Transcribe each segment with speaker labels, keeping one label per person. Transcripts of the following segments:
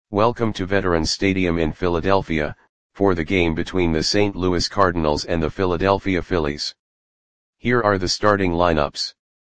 Speaker 1: Welcome to Veterans Stadium in Philadelphia, for the game between the St. Louis Cardinals and the Philadelphia Phillies. Here are the starting lineups.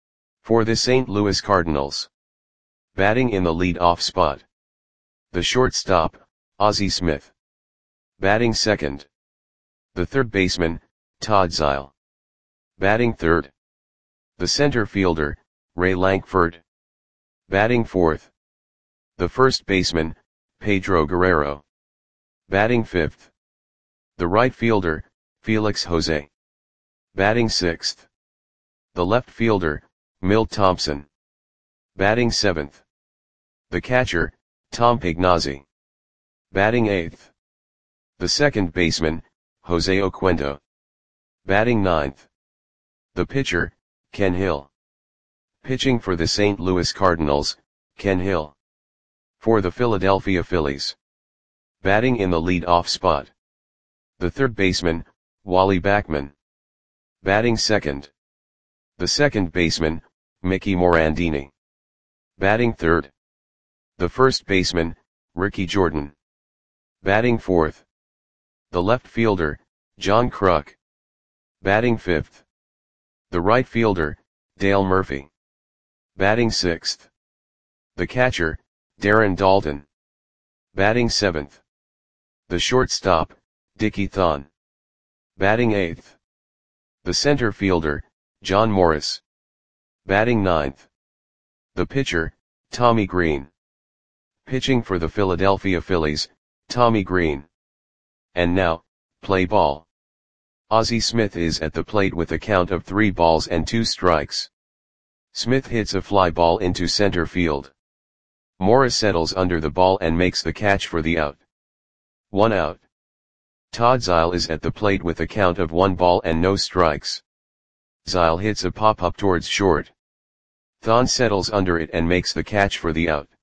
Speaker 1: For the St. Louis Cardinals. Batting in the lead-off spot. The shortstop, Ozzie Smith. Batting second. The third baseman, Todd Zeile. Batting third. The center fielder, Ray Lankford. Batting fourth. The first baseman, Pedro Guerrero. Batting fifth. The right fielder, Felix Jose. Batting sixth. The left fielder, Milt Thompson. Batting seventh. The catcher, Tom Pagnozzi. Batting eighth. The second baseman, Jose Oquendo. Batting ninth. The pitcher, Ken Hill. Pitching for the St. Louis Cardinals, Ken Hill. For the Philadelphia Phillies. Batting in the lead-off spot. The third baseman, Wally Backman. Batting second. The second baseman, Mickey Morandini. Batting third. The first baseman, Ricky Jordan. Batting fourth. The left fielder, John Kruk. Batting fifth. The right fielder, Dale Murphy. Batting sixth. The catcher, Darren Daulton. Batting seventh. The shortstop, Dickie Thon. Batting eighth. The center fielder, John Morris. Batting ninth. The pitcher, Tommy Green. Pitching for the Philadelphia Phillies, Tommy Green. And now, play ball. Ozzie Smith is at the plate with a count of 3 balls and 2 strikes. Smith hits a fly ball into center field. Morris settles under the ball and makes the catch for the out. 1 out. Todd Zeile is at the plate with a count of 1 ball and no strikes. Zeile hits a pop-up towards short. Thon settles under it and makes the catch for the out.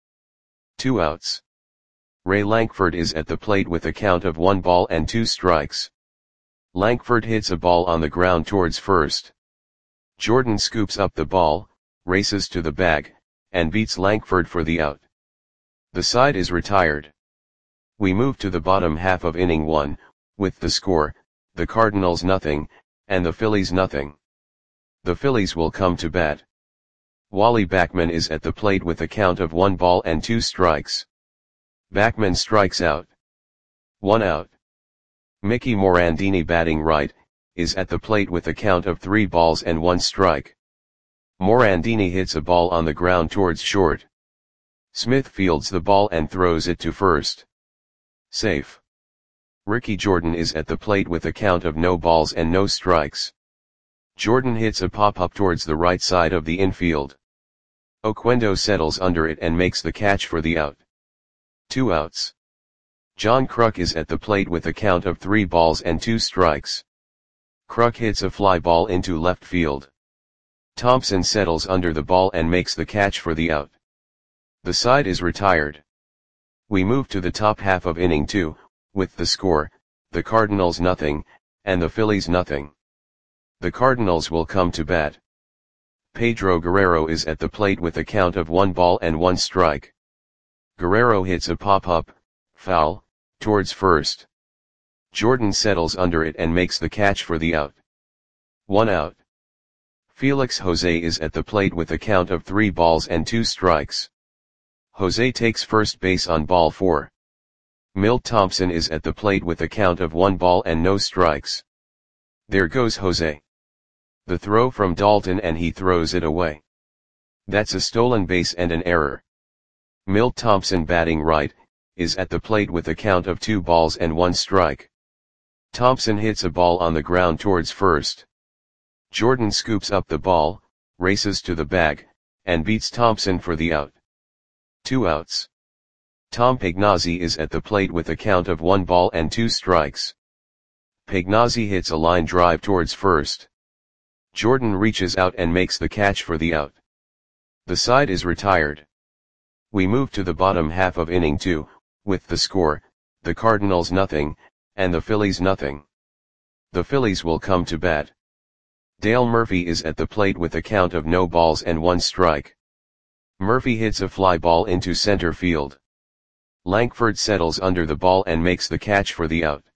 Speaker 1: 2 outs. Ray Lankford is at the plate with a count of 1 ball and 2 strikes. Lankford hits a ball on the ground towards first. Jordan scoops up the ball, races to the bag, and beats Lankford for the out. The side is retired. We move to the bottom half of inning 1, with the score, the Cardinals nothing, and the Phillies nothing. The Phillies will come to bat. Wally Backman is at the plate with a count of 1 ball and 2 strikes. Backman strikes out. 1 out. Mickey Morandini batting right, is at the plate with a count of 3 balls and 1 strike. Morandini hits a ball on the ground towards short. Smith fields the ball and throws it to first. Safe. Ricky Jordan is at the plate with a count of no balls and no strikes. Jordan hits a pop-up towards the right side of the infield. Oquendo settles under it and makes the catch for the out. 2 outs. John Kruk is at the plate with a count of 3 balls and 2 strikes. Kruk hits a fly ball into left field. Thompson settles under the ball and makes the catch for the out. The side is retired. We move to the top half of inning 2, with the score, the Cardinals nothing, and the Phillies nothing. The Cardinals will come to bat. Pedro Guerrero is at the plate with a count of 1 ball and 1 strike. Guerrero hits a pop-up, foul, towards first. Jordan settles under it and makes the catch for the out. 1 out. Felix Jose is at the plate with a count of 3 balls and 2 strikes. Jose takes first base on ball 4. Milt Thompson is at the plate with a count of 1 ball and no strikes. There goes Jose. The throw from Daulton and he throws it away. That's a stolen base and an error. Milt Thompson batting right, is at the plate with a count of 2 balls and 1 strike. Thompson hits a ball on the ground towards first. Jordan scoops up the ball, races to the bag, and beats Thompson for the out. 2 outs. Tom Pagnozzi is at the plate with a count of 1 ball and 2 strikes. Pagnozzi hits a line drive towards first. Jordan reaches out and makes the catch for the out. The side is retired. We move to the bottom half of inning 2, with the score, the Cardinals nothing, and the Phillies nothing. The Phillies will come to bat. Dale Murphy is at the plate with a count of no balls and 1 strike. Murphy hits a fly ball into center field. Lankford settles under the ball and makes the catch for the out.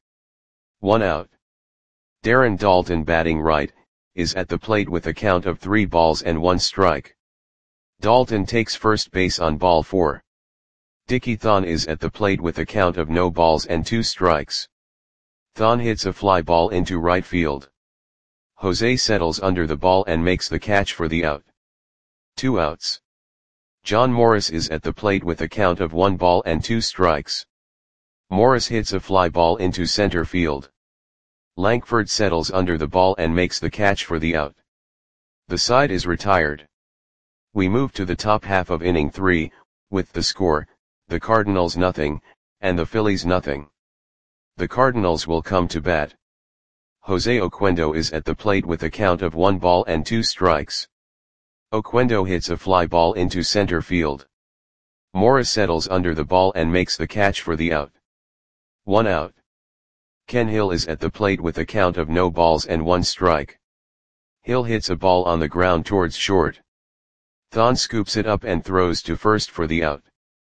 Speaker 1: 1 out. Darren Daulton, batting right, is at the plate with a count of 3 balls and 1 strike. Daulton takes first base on ball 4. Dickie Thon is at the plate with a count of no balls and 2 strikes. Thon hits a fly ball into right field. Jose settles under the ball and makes the catch for the out. 2 outs. John Morris is at the plate with a count of 1 ball and 2 strikes. Morris hits a fly ball into center field. Lankford settles under the ball and makes the catch for the out. The side is retired. We move to the top half of inning 3, with the score, the Cardinals nothing, and the Phillies nothing. The Cardinals will come to bat. Jose Oquendo is at the plate with a count of 1 ball and 2 strikes. Oquendo hits a fly ball into center field. Morris settles under the ball and makes the catch for the out. 1 out. Ken Hill is at the plate with a count of no balls and 1 strike. Hill hits a ball on the ground towards short. Thon scoops it up and throws to first for the out.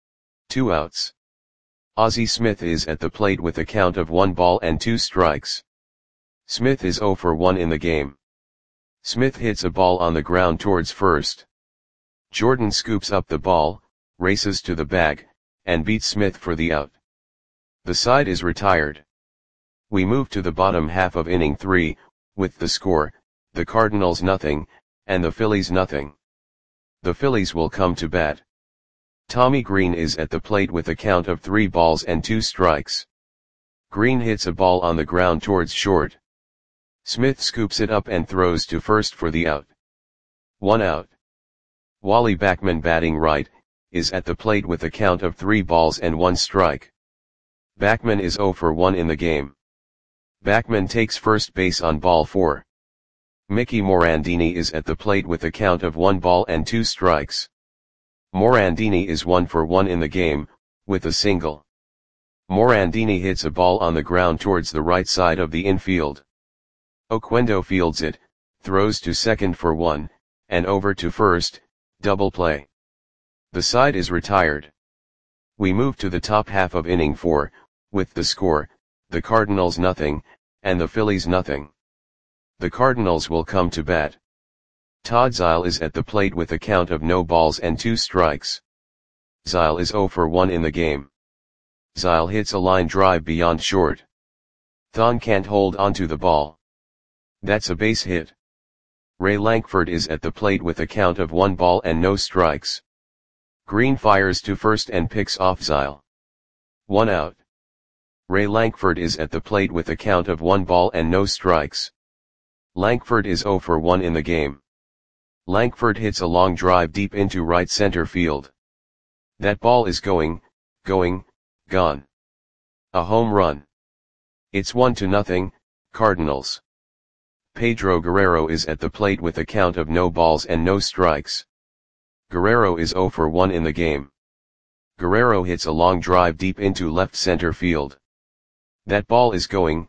Speaker 1: 2 outs. Ozzie Smith is at the plate with a count of 1 ball and 2 strikes. Smith is 0 for 1 in the game. Smith hits a ball on the ground towards first. Jordan scoops up the ball, races to the bag, and beats Smith for the out. The side is retired. We move to the bottom half of inning 3, with the score, the Cardinals nothing, and the Phillies nothing. The Phillies will come to bat. Tommy Green is at the plate with a count of 3 balls and 2 strikes. Green hits a ball on the ground towards short. Smith scoops it up and throws to first for the out. 1 out. Wally Backman, batting right, is at the plate with a count of 3 balls and 1 strike. Backman is 0 for 1 in the game. Backman takes first base on ball 4. Mickey Morandini is at the plate with a count of 1 ball and 2 strikes. Morandini is 1 for 1 in the game, with a single. Morandini hits a ball on the ground towards the right side of the infield. Oquendo fields it, throws to second for 1, and over to first, double play. The side is retired. We move to the top half of inning 4, with the score, the Cardinals nothing, and the Phillies nothing. The Cardinals will come to bat. Todd Zeile is at the plate with a count of no balls and 2 strikes. Zeile is 0 for 1 in the game. Zeile hits a line drive beyond short. Thon can't hold onto the ball. That's a base hit. Ray Lankford is at the plate with a count of 1 ball and no strikes. Green fires to first and picks off Zeile. 1 out. Ray Lankford is at the plate with a count of 1 ball and no strikes. Lankford is 0 for 1 in the game. Lankford hits a long drive deep into right center field. That ball is gone. A home run. It's 1-0, Cardinals. Pedro Guerrero is at the plate with a count of no balls and no strikes. Guerrero is 0 for 1 in the game. Guerrero hits a long drive deep into left center field. That ball is gone.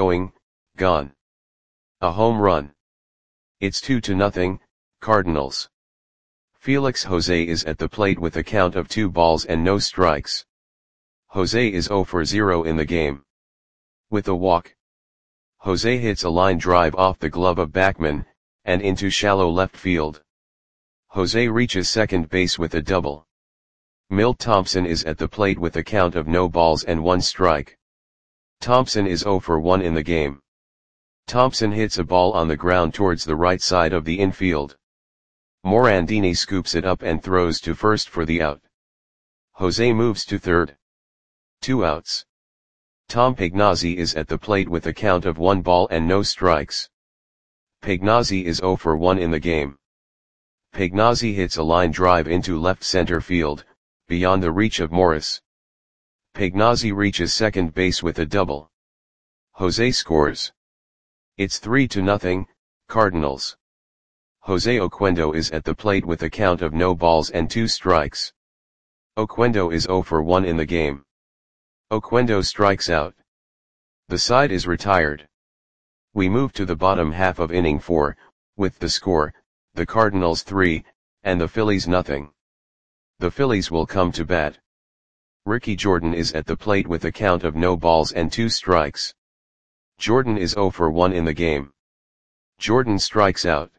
Speaker 1: A home run. It's 2-0, Cardinals. Felix Jose is at the plate with a count of 2 balls and no strikes. Jose is 0 for 0 in the game. With a walk. Jose hits a line drive off the glove of Backman, and into shallow left field. Jose reaches second base with a double. Milt Thompson is at the plate with a count of no balls and 1 strike. Thompson is 0 for 1 in the game. Thompson hits a ball on the ground towards the right side of the infield. Morandini scoops it up and throws to first for the out. Jose moves to third. 2 outs. Tom Pagnozzi is at the plate with a count of 1 ball and no strikes. Pagnozzi is 0 for 1 in the game. Pagnozzi hits a line drive into left center field, beyond the reach of Morris. Pagnozzi reaches second base with a double. Jose scores. It's 3-0, Cardinals. Jose Oquendo is at the plate with a count of no balls and 2 strikes. Oquendo is 0 for 1 in the game. Oquendo strikes out. The side is retired. We move to the bottom half of inning 4, with the score, the Cardinals 3, and the Phillies nothing. The Phillies will come to bat. Ricky Jordan is at the plate with a count of no balls and 2 strikes. Jordan is 0 for 1 in the game. Jordan strikes out.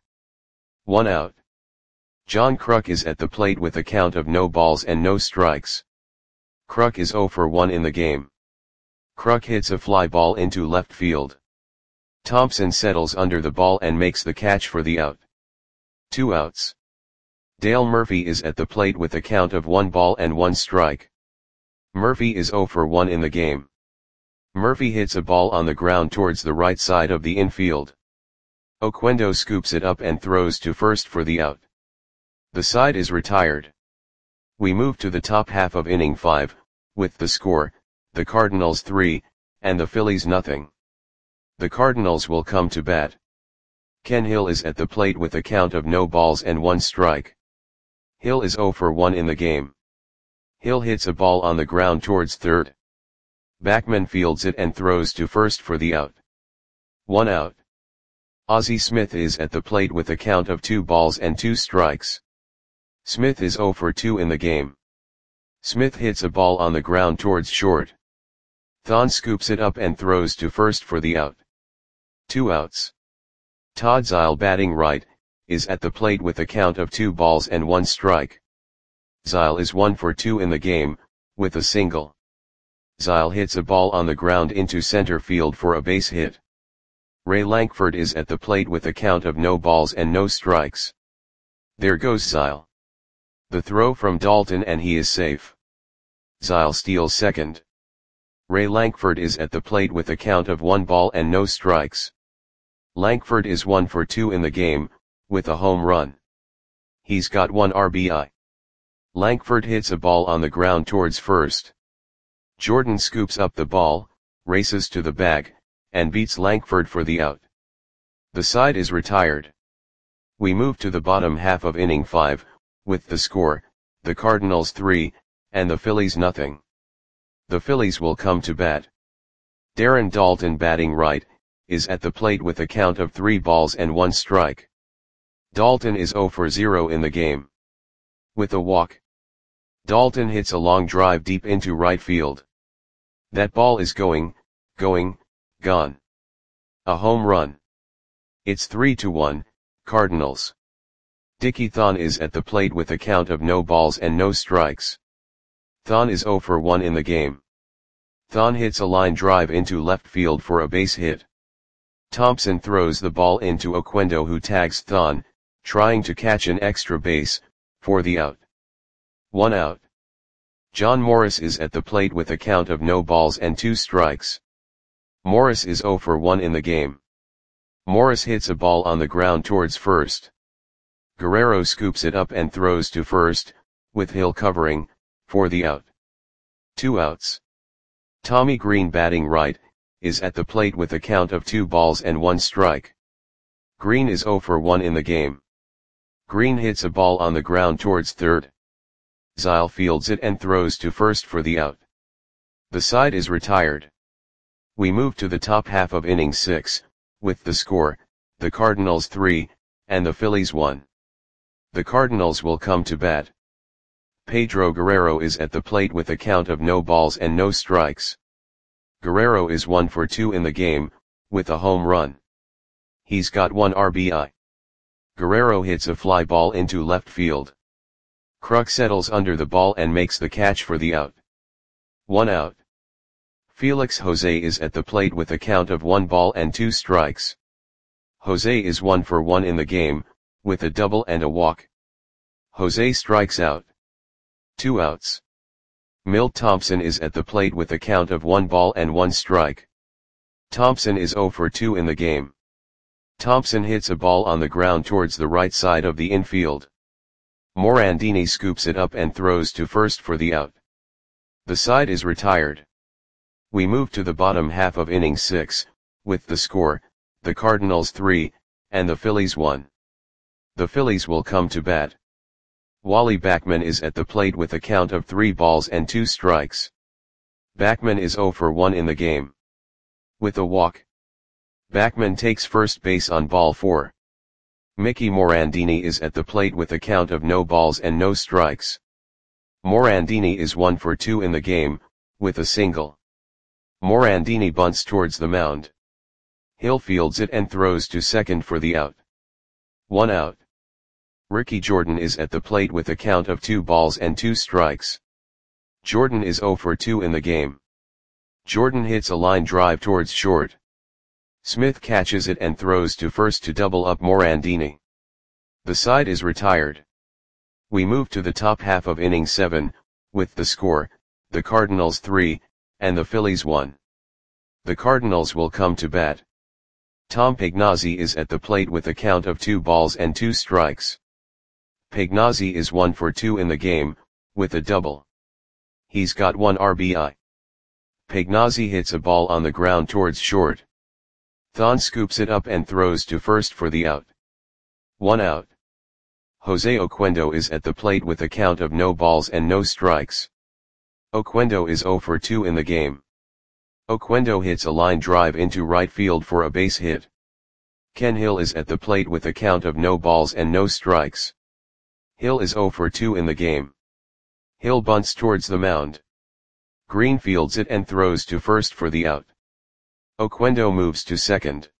Speaker 1: 1 out. John Kruk is at the plate with a count of no balls and no strikes. Kruk is 0 for 1 in the game. Kruk hits a fly ball into left field. Thompson settles under the ball and makes the catch for the out. 2 outs. Dale Murphy is at the plate with a count of 1 ball and 1 strike. Murphy is 0 for 1 in the game. Murphy hits a ball on the ground towards the right side of the infield. Oquendo scoops it up and throws to first for the out. The side is retired. We move to the top half of inning 5, with the score, the Cardinals 3, and the Phillies nothing. The Cardinals will come to bat. Ken Hill is at the plate with a count of no balls and 1 strike. Hill is 0 for 1 in the game. Hill hits a ball on the ground towards third. Backman fields it and throws to first for the out. 1 out. Ozzie Smith is at the plate with a count of 2 balls and 2 strikes. Smith is 0 for 2 in the game. Smith hits a ball on the ground towards short. Thon scoops it up and throws to first for the out. 2 outs. Todd Zeile, batting right, is at the plate with a count of 2 balls and 1 strike. Zeile is 1 for 2 in the game, with a single. Zeile hits a ball on the ground into center field for a base hit. Ray Lankford is at the plate with a count of no balls and no strikes. There goes Zeile. The throw from Dalton and he is safe. Zeile steals second. Ray Lankford is at the plate with a count of 1 ball and no strikes. Lankford is 1 for 2 in the game, with a home run. He's got 1 RBI. Lankford hits a ball on the ground towards first. Jordan scoops up the ball, races to the bag, and beats Lankford for the out. The side is retired. We move to the bottom half of inning 5, with the score, the Cardinals 3, and the Phillies nothing. The Phillies will come to bat. Darren Daulton, batting right, is at the plate with a count of 3 balls and 1 strike. Daulton is 0 for 0 in the game. With a walk. Daulton hits a long drive deep into right field. That ball is gone. A home run. It's 3-1, Cardinals. Dickie Thon is at the plate with a count of no balls and no strikes. Thon is 0 for 1 in the game. Thon hits a line drive into left field for a base hit. Thompson throws the ball into Oquendo, who tags Thon, trying to catch an extra base, for the out. 1 out. John Morris is at the plate with a count of no balls and 2 strikes. Morris is 0 for 1 in the game. Morris hits a ball on the ground towards first. Guerrero scoops it up and throws to first, with Hill covering, for the out. 2 outs. Tommy Green, batting right, is at the plate with a count of 2 balls and 1 strike. Green is 0 for 1 in the game. Green hits a ball on the ground towards third. Zeile fields it and throws to first for the out. The side is retired. We move to the top half of inning 6, with the score, the Cardinals 3, and the Phillies 1. The Cardinals will come to bat. Pedro Guerrero is at the plate with a count of no balls and no strikes. Guerrero is 1 for 2 in the game, with a home run. He's got 1 RBI. Guerrero hits a fly ball into left field. Kruk settles under the ball and makes the catch for the out. 1 out. Felix Jose is at the plate with a count of 1 ball and 2 strikes. Jose is 1 for 1 in the game, with a double and a walk. Jose strikes out. 2 outs. Milt Thompson is at the plate with a count of 1 ball and 1 strike. Thompson is 0 for 2 in the game. Thompson hits a ball on the ground towards the right side of the infield. Morandini scoops it up and throws to first for the out. The side is retired. We move to the bottom half of inning 6, with the score, the Cardinals 3, and the Phillies 1. The Phillies will come to bat. Wally Backman is at the plate with a count of 3 balls and 2 strikes. Backman is 0 for 1 in the game. With a walk. Backman takes first base on ball 4. Mickey Morandini is at the plate with a count of no balls and no strikes. Morandini is 1 for 2 in the game, with a single. Morandini bunts towards the mound. Hill fields it and throws to second for the out. 1 out. Ricky Jordan is at the plate with a count of 2 balls and 2 strikes. Jordan is 0 for 2 in the game. Jordan hits a line drive towards short. Smith catches it and throws to first to double up Morandini. The side is retired. We move to the top half of inning 7, with the score, the Cardinals 3, and the Phillies 1. The Cardinals will come to bat. Tom Pagnozzi is at the plate with a count of 2 balls and 2 strikes. Pagnozzi is 1 for 2 in the game, with a double. He's got 1 RBI. Pagnozzi hits a ball on the ground towards short. Thon scoops it up and throws to first for the out. 1 out. Jose Oquendo is at the plate with a count of no balls and no strikes. Oquendo is 0 for 2 in the game. Oquendo hits a line drive into right field for a base hit. Ken Hill is at the plate with a count of no balls and no strikes. Hill is 0 for 2 in the game. Hill bunts towards the mound. Green fields it and throws to first for the out. Oquendo moves to second.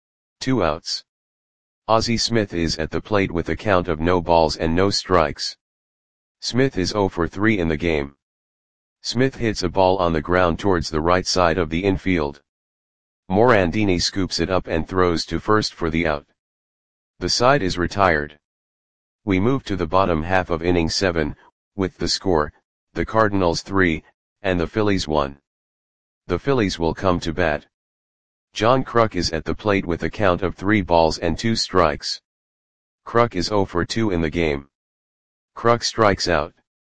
Speaker 1: 2 outs. Ozzie Smith is at the plate with a count of no balls and no strikes. Smith is 0 for 3 in the game. Smith hits a ball on the ground towards the right side of the infield. Morandini scoops it up and throws to first for the out. The side is retired. We move to the bottom half of inning 7, with the score, the Cardinals 3, and the Phillies 1. The Phillies will come to bat. John Kruk is at the plate with a count of 3 balls and 2 strikes. Kruk is 0 for 2 in the game. Kruk strikes out.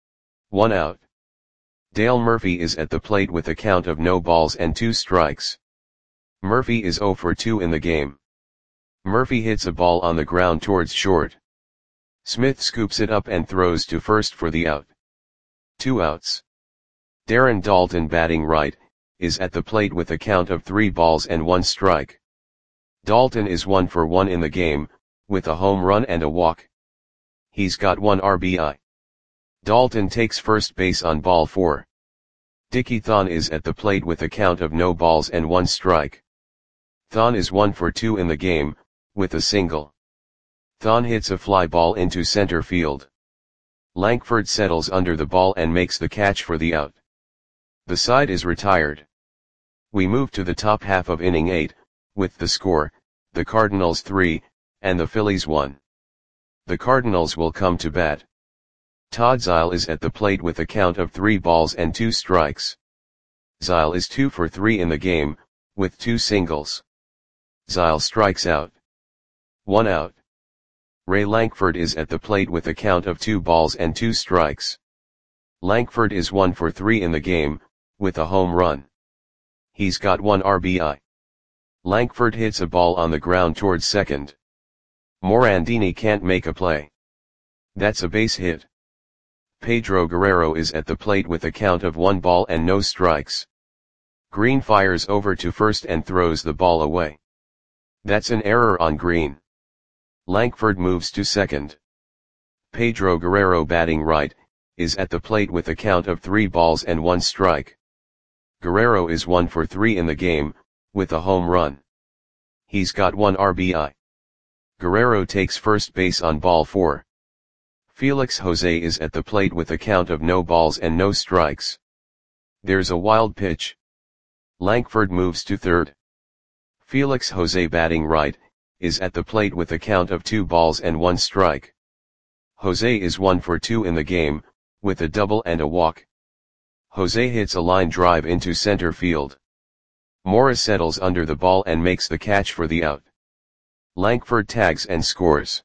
Speaker 1: 1 out. Dale Murphy is at the plate with a count of no balls and 2 strikes. Murphy is 0 for 2 in the game. Murphy hits a ball on the ground towards short. Smith scoops it up and throws to first for the out. 2 outs. Darren Daulton, batting right, is at the plate with a count of 3 balls and 1 strike. Daulton is 1 for 1 in the game, with a home run and a walk. He's got 1 RBI. Daulton takes first base on ball 4. Dickie Thon is at the plate with a count of no balls and 1 strike. Thon is 1 for 2 in the game, with a single. Thon hits a fly ball into center field. Lankford settles under the ball and makes the catch for the out. The side is retired. We move to the top half of inning 8, with the score, the Cardinals 3, and the Phillies 1. The Cardinals will come to bat. Todd Zeile is at the plate with a count of 3 balls and 2 strikes. Zeile is 2 for 3 in the game, with 2 singles. Zeile strikes out. 1 out. Ray Lankford is at the plate with a count of 2 balls and 2 strikes. Lankford is 1 for 3 in the game, with a home run. He's got 1 RBI. Lankford hits a ball on the ground towards second. Morandini can't make a play. That's a base hit. Pedro Guerrero is at the plate with a count of 1 ball and no strikes. Green fires over to first and throws the ball away. That's an error on Green. Lankford moves to second. Pedro Guerrero, batting right, is at the plate with a count of 3 balls and 1 strike. Guerrero is 1 for 3 in the game, with a home run. He's got 1 RBI. Guerrero takes first base on ball 4. Felix Jose is at the plate with a count of no balls and no strikes. There's a wild pitch. Lankford moves to third. Felix Jose, batting right, is at the plate with a count of 2 balls and 1 strike. Jose is 1 for 2 in the game, with a double and a walk. Jose hits a line drive into center field. Morris settles under the ball and makes the catch for the out. Lankford tags and scores.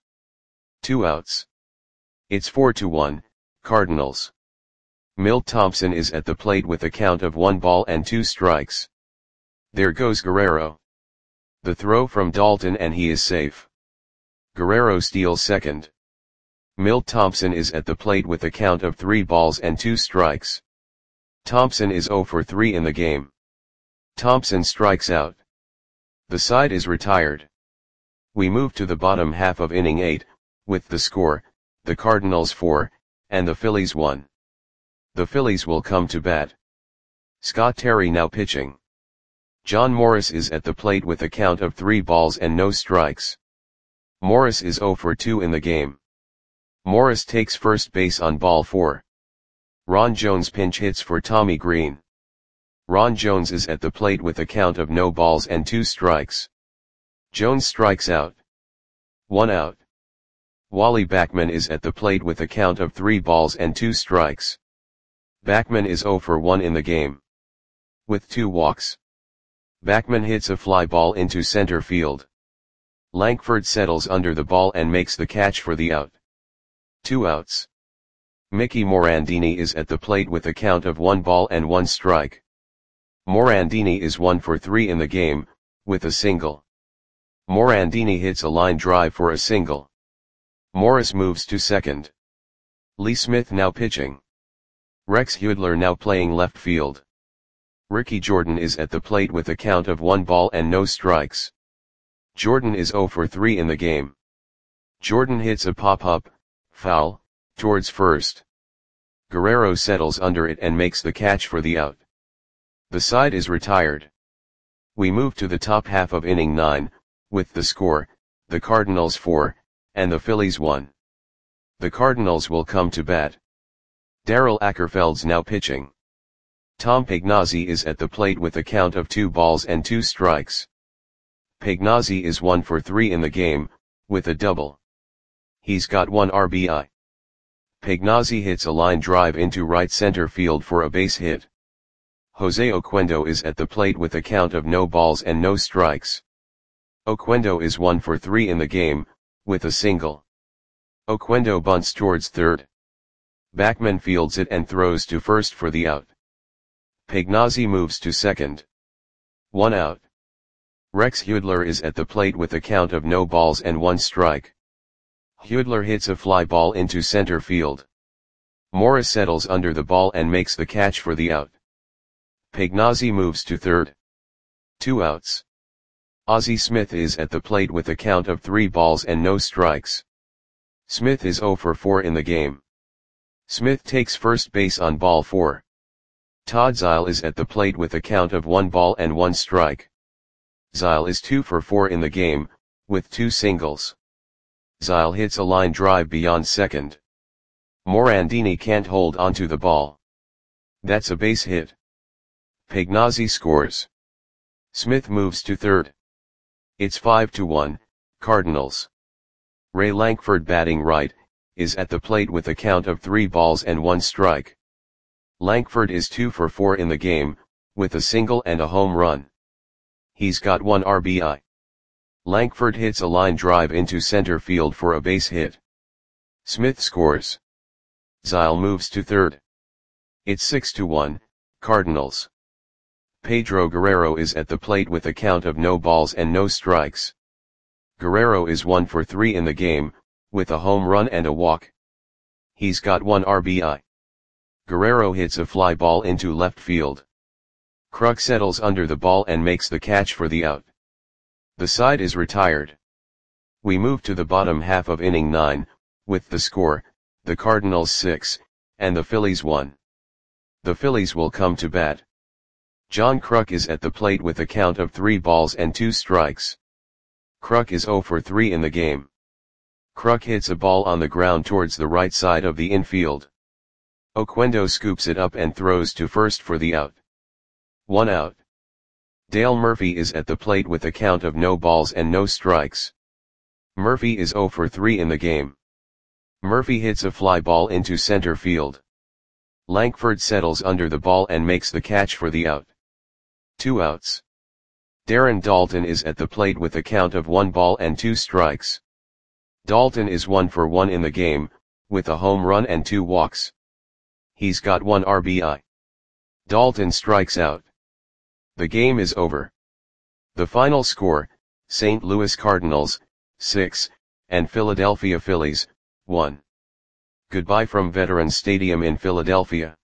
Speaker 1: 2 outs. It's 4-1, Cardinals. Milt Thompson is at the plate with a count of 1 ball and 2 strikes. There goes Guerrero. The throw from Daulton and he is safe. Guerrero steals second. Milt Thompson is at the plate with a count of 3 balls and 2 strikes. Thompson is 0 for 3 in the game. Thompson strikes out. The side is retired. We move to the bottom half of inning 8, with the score, the Cardinals 4, and the Phillies 1. The Phillies will come to bat. Scott Terry now pitching. John Morris is at the plate with a count of 3 balls and no strikes. Morris is 0 for 2 in the game. Morris takes first base on ball 4. Ron Jones pinch hits for Tommy Green. Ron Jones is at the plate with a count of no balls and 2 strikes. Jones strikes out. 1 out. Wally Backman is at the plate with a count of 3 balls and 2 strikes. Backman is 0 for 1 in the game. With 2 walks. Backman hits a fly ball into center field. Lankford settles under the ball and makes the catch for the out. 2 outs. Mickey Morandini is at the plate with a count of 1 ball and 1 strike. Morandini is 1 for 3 in the game, with a single. Morandini hits a line drive for a single. Morris moves to second. Lee Smith now pitching. Rex Hudler now playing left field. Ricky Jordan is at the plate with a count of 1 ball and no strikes. Jordan is 0 for 3 in the game. Jordan hits a pop-up, foul, towards first. Guerrero settles under it and makes the catch for the out. The side is retired. We move to the top half of inning 9, with the score, the Cardinals 4, and the Phillies 1. The Cardinals will come to bat. Darrell Ackerfeld's now pitching. Tom Pagnozzi is at the plate with a count of 2 balls and 2 strikes. Pagnozzi is 1 for 3 in the game, with a double. He's got 1 RBI. Pagnozzi hits a line drive into right center field for a base hit. Jose Oquendo is at the plate with a count of no balls and no strikes. Oquendo is 1 for 3 in the game, with a single. Oquendo bunts towards third. Backman fields it and throws to first for the out. Pagnozzi moves to second. 1 out. Rex Hudler is at the plate with a count of no balls and 1 strike. Hudler hits a fly ball into center field. Morris settles under the ball and makes the catch for the out. Pagnozzi moves to third. 2 outs. Ozzie Smith is at the plate with a count of 3 balls and no strikes. Smith is 0 for 4 in the game. Smith takes first base on ball 4. Todd Zeile is at the plate with a count of 1 ball and 1 strike. Zeile is 2 for 4 in the game, with 2 singles. Zeile hits a line drive beyond second. Morandini can't hold onto the ball. That's a base hit. Pagnozzi scores. Smith moves to third. It's 5-1, Cardinals. Ray Lankford batting right, is at the plate with a count of 3 balls and 1 strike. Lankford is 2 for 4 in the game, with a single and a home run. He's got 1 RBI. Lankford hits a line drive into center field for a base hit. Smith scores. Zeile moves to third. It's 6-1, Cardinals. Pedro Guerrero is at the plate with a count of no balls and no strikes. Guerrero is 1 for 3 in the game, with a home run and a walk. He's got 1 RBI. Guerrero hits a fly ball into left field. Kruk settles under the ball and makes the catch for the out. The side is retired. We move to the bottom half of inning 9, with the score, the Cardinals 6, and the Phillies 1. The Phillies will come to bat. John Kruk is at the plate with a count of 3 balls and 2 strikes. Kruk is 0 for 3 in the game. Kruk hits a ball on the ground towards the right side of the infield. Oquendo scoops it up and throws to first for the out. 1 out. Dale Murphy is at the plate with a count of no balls and no strikes. Murphy is 0 for 3 in the game. Murphy hits a fly ball into center field. Lankford settles under the ball and makes the catch for the out. 2 outs. Darren Daulton is at the plate with a count of 1 ball and 2 strikes. Daulton is 1 for 1 in the game, with a home run and 2 walks. He's got 1 RBI. Daulton strikes out. The game is over. The final score, St. Louis Cardinals, 6, and Philadelphia Phillies, 1. Goodbye from Veterans Stadium in Philadelphia.